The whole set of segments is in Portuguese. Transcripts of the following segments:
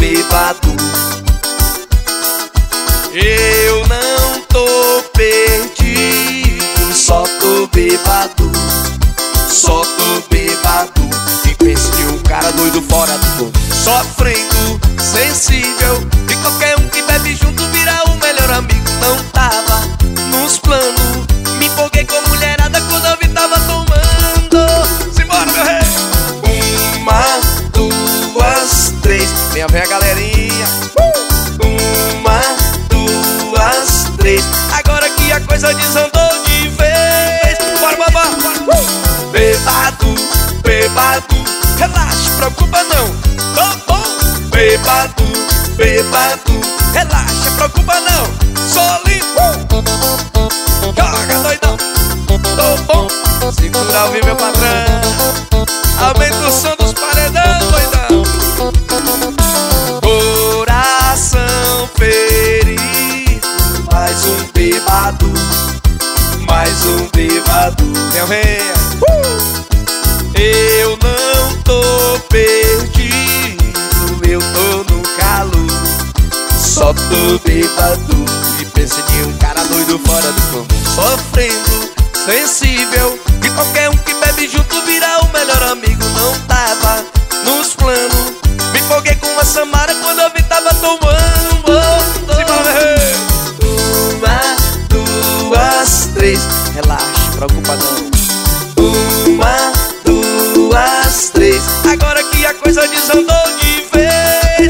bêbado. Eu não tô perdido, só tô bêbado. Só tô bêbado. E pense de um cara doido fora do mundo, sofrendo, sensível. E qualquer um que bebe junto vira o melhor amigo. Não tava nos planos, me empolguei com mulherada quando eu vi tava tomando. Simbora, meu rei! 1, 2, 3. Vem a galerinha. 1, 2, 3. Agora que a coisa desandou de vez. Bora, bora, bora. Bêbado, bêbado. Relaxa, preocupa não. Tô bom. Bêbado, bêbado. Relaxa, preocupa não. Solinho. Joga, doidão. Tô bom. Segura o vivo, meu patrão. Aumenta o som dos paredão, doidão. Coração ferido. Mais um bêbado. Mais um bêbado. Meu rei. Eu não tô perdido, eu tô no calo. Só tô bêbado. E pense de um cara doido fora do comum, sofrendo, sensível. E qualquer um que bebe junto vira o melhor amigo. Não tava nos planos, me empolguei com uma Samara quando eu vi tava tomando. Simbora, 1, 2, 3. Relaxa, preocupa não. 1, 2, 3. Agora que a coisa desandou de vez.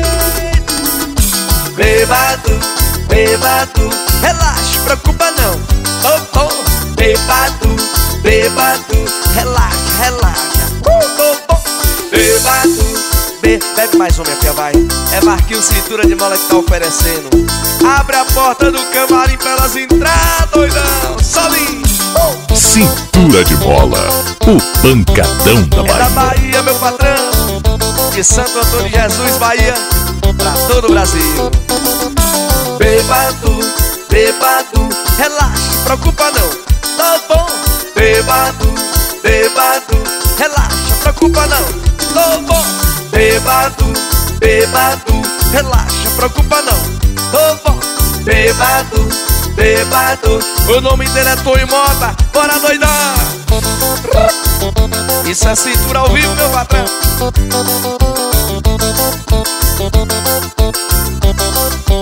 Bêbado, bêbado. Relaxa, preocupa não. Oh, oh. Bêbado, bêbado. Relaxa, relaxa. Oh, oh. Bêbado, bebe mais uma, minha filha, vai. É Marquinhos Cintura de Mola que tá oferecendo. Abre a porta do camarim pra elas entrar, doidão. Solinho. Cintura de Mola, o pancadão da Bahia. É da Bahia, meu patrão. De Santo Antônio de Jesus, Bahia, pra todo o Brasil. Bêbado, bêbado. Relaxa, preocupa não. Tô bom. Bêbado, bêbado. Relaxa, preocupa não. Tô bom. Bêbado, bêbado. Relaxa, preocupa não. Tô bom. Bêbado, bêbado. O nome dele é Tonho Mota. Bora, doidão. Isso é cintura ao vivo, meu patrão.